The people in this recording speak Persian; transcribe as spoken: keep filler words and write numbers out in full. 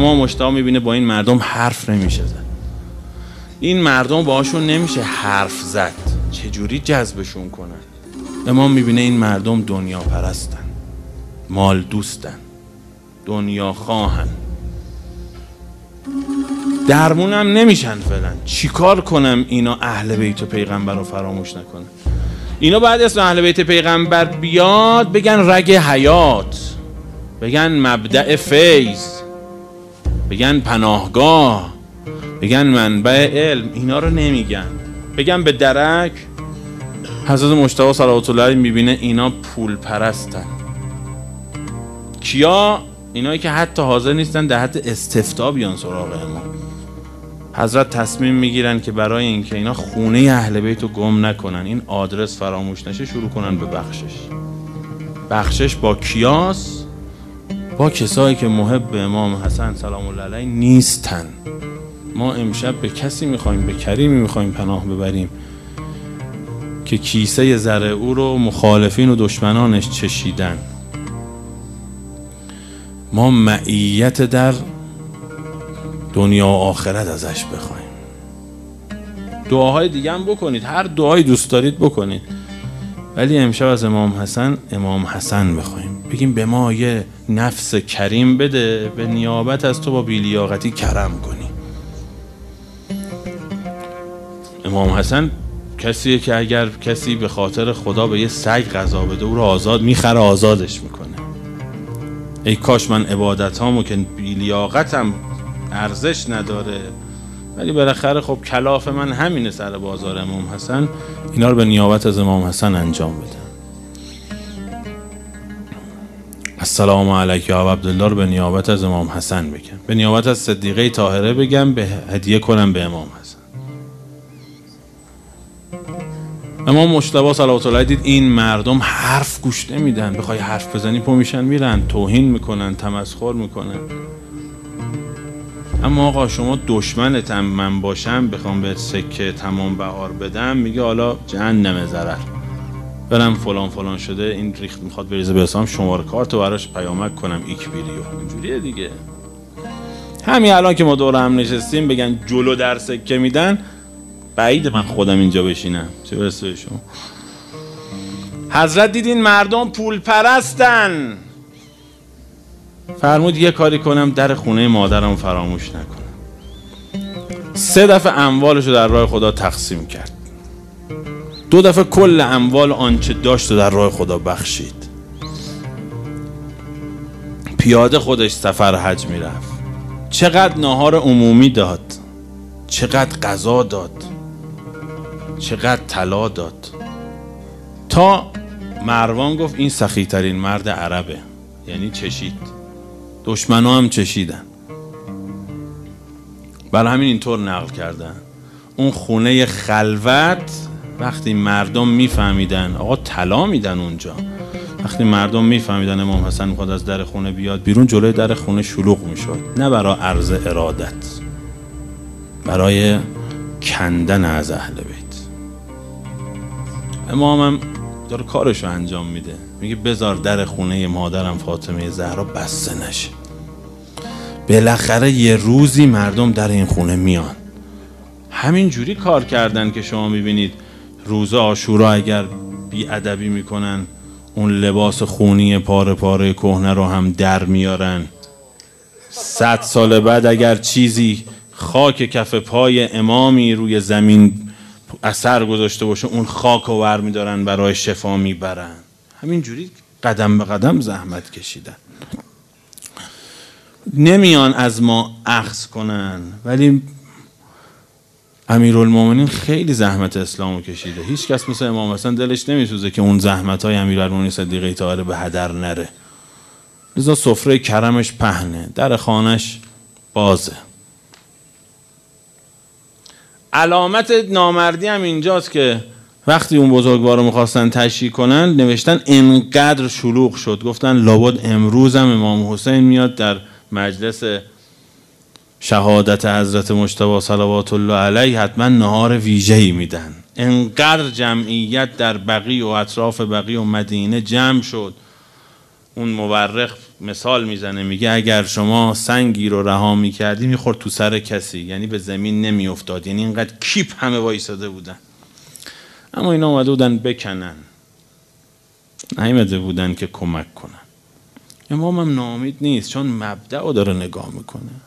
امام مجتبی میبینه با این مردم حرف نمیشه زد، این مردم باهاشون نمیشه حرف زد، چجوری جذبشون کنن؟ امام میبینه این مردم دنیا پرستن، مال دوستن، دنیا خواهن، درمونم نمیشن فعلا. چیکار کنم اینا اهل بیت و پیغمبر رو فراموش نکنن؟ اینا بعد اسم اهل بیت پیغمبر بیاد بگن رگ حیات، بگن مبدأ فیض، بگن پناهگاه، بگن منبع علم. اینا رو نمیگن، بگن به درک. حضرت مجتبی صلوات الله علیه میبینه اینا پول پرستن. کیا؟ اینایی که حتی حاضر نیستن در حد استفتاء بیان سراغ امام. حضرت تصمیم میگیرن که برای اینکه اینا خونه اهل بیت رو گم نکنن، این آدرس فراموش نشه، شروع کنن به بخشش. بخشش با کیاس؟ با کسایی که محب امام حسن سلام الله علیه نیستن. ما امشب به کسی میخوایم، به کریمی میخوایم پناه ببریم که کیسه زر او رو مخالفین و دشمنانش چشیدن. ما معیت در دنیا و آخرت ازش بخوایم. دعاهای دیگه هم بکنید، هر دعایی دوست دارید بکنید، ولی امشب از امام حسن امام حسن بخوایم، بگیم به ما یه نفس کریم بده، به نیابت از تو با بیلیاقتی کرم کنی. امام حسن کسیه که اگر کسی به خاطر خدا به یه سگ غذا بده او رو آزاد میخره، آزادش میکنه. ای کاش من عبادت هامو که بیلیاقتم ارزش نداره، ولی بالاخره خب کلاف من همینه سر بازار امام حسن، اینا رو به نیابت از امام حسن انجام بدم. السلام علیک یا عبدالله رو به نیابت از امام حسن بگم، به نیابت از صدیقه طاهره بگم، به هدیه کنم به امام حسن. امام مجتبی صلوات الله دید این مردم حرف گوش نمیدن، بخوای حرف بزنی پا میشن میرن، توهین میکنن، تمسخر میکنن. اما آقا شما دشمنتم من باشم بخوام به سکه تمام بهار بدم، میگه حالا جهنم ضرر، برم فلان فلان شده این ریخت میخواد بریزه به حسام، شماره کارتو براش پیامک کنم ایک ویدیو. اینجوریه دیگه. همین الان که ما دور هم نشستیم بگن جلو در سکه میدن، بعید من خودم اینجا بشینم، چه برسه شما. حضرت دیدین مردم پول پرستن، فرمود یه کاری کنم در خونه مادرم فراموش نکنم. سه دفعه اموالشو در راه خدا تقسیم کرد، دو دفعه کل اموال آنچه داشت در راه خدا بخشید. پیاده خودش سفر حج میرفت، چقدر ناهار عمومی داد، چقدر غذا داد، چقدر طلا داد، تا مروان گفت این سخی ترین مرد عربه، یعنی چشید. دشمنا هم چشیدن، برای همین اینطور نقل کردن. اون خونه خلوت وقتی مردم میفهمیدن آقا طلا میدن اونجا، وقتی مردم میفهمیدن امام حسن میخواد از در خونه بیاد بیرون، جلوی در خونه شلوغ میشد، نه برای عرض ارادت، برای کندن از اهل بیت. امامم داره کارشو انجام میده، میگه بذار در خونه مادرم فاطمه زهرا بسته نشه، بالاخره یه روزی مردم در این خونه میان. همین جوری کار کردن که شما میبینید روز عاشورا اگر بی‌ادبی میکنن اون لباس خونی پاره پاره کهنه رو هم در میارن. صد سال بعد اگر چیزی خاک کف پای امامی روی زمین اثر گذاشته باشه، اون خاک رو ور میدارن برای شفا میبرن. همین جوری قدم به قدم زحمت کشیدن. نمیان از ما اخذ کنن، ولی امیرالمومنین خیلی زحمت اسلامو کشیده. هیچ کس مثل امام حسن دلش نمیسوزه که اون زحمت‌های امیرالمومنین صدیقه طاهره به هدر نره. لذا سفره کرمش پهنه، در خانش بازه. علامت نامردی هم اینجاست که وقتی اون بزرگوار رو میخواستن تشییع کنن، نوشتن انقدر شلوغ شد، گفتن لابد امروز هم امام حسین میاد در مجلس شهادت حضرت مجتبی صلوات الله علیه، حتما نهار ویژه‌ای میدن. انقدر جمعیت در بقیع و اطراف بقیع و مدینه جمع شد، اون مورخ مثال میزنه، میگه اگر شما سنگی رو رها میکردی میخورد تو سر کسی، یعنی به زمین نمیافتاد، یعنی اینقدر کیپ همه وایساده بودن. اما اینا اومده بودن بکنن، نیامده بودن که کمک کنن. امام هم ناامید نیست، چون مبدأ رو داره نگاه میکنه.